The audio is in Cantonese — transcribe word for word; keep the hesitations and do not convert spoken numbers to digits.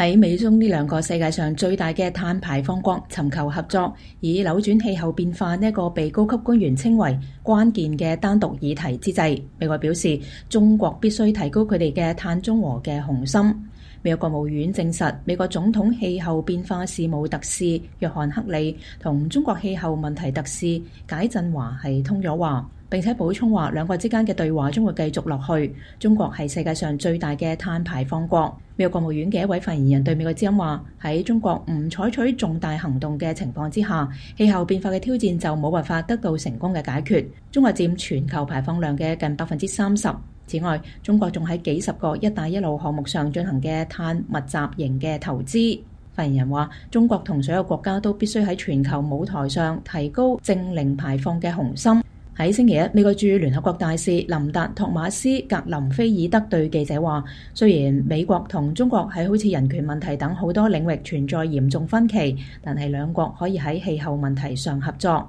喺美中呢兩個世界上最大嘅碳排放國尋求合作，以扭轉氣候變化呢一個被高級官員稱為關鍵嘅單獨議題之際，美國表示中國必須提高佢哋嘅碳中和嘅雄心。美國國務院證實，美國總統氣候變化事務特使約翰克里同中國氣候問題特使解振華係通咗話，並且補充話兩國之間嘅對話將會繼續落去。中國係世界上最大嘅碳排放國。美國國務院嘅一位發言人對美國之音話：喺中國唔採取重大行動嘅情況之下，氣候變化嘅挑戰就冇辦法得到成功嘅解決。中國佔全球排放量嘅近百分之三十。此外，中國仲喺幾十個一帶一路項目上進行嘅碳密集型嘅投資。發言人話：中國同所有國家都必須喺全球舞台上提高淨零排放嘅雄心。喺星期一，美國駐聯合國大使林達托馬斯格林菲爾德對記者話：雖然美國同中國喺好似人權問題等好多領域存在嚴重分歧，但係兩國可以喺氣候問題上合作。